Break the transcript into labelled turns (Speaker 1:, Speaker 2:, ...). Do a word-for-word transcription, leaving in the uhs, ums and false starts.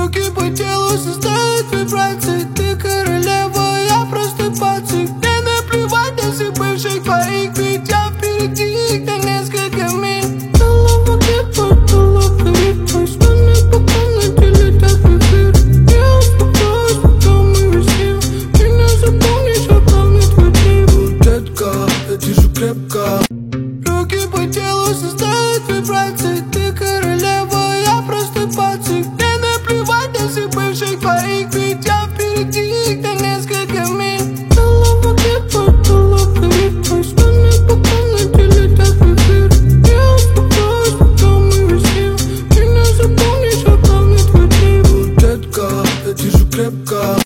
Speaker 1: Руки по телу создают вибрации. Ты королева, я простой пацик. Мне наплевать на всех бывших твоих, ведь я впереди их на несколько миль. Голова клипа, голова ритма. Станы по комнате летят в эфир. Я успокоюсь, пока мы висим. Меня запомнишь, а главный твой тип. Детка, я держу крепко. Руки по телу создают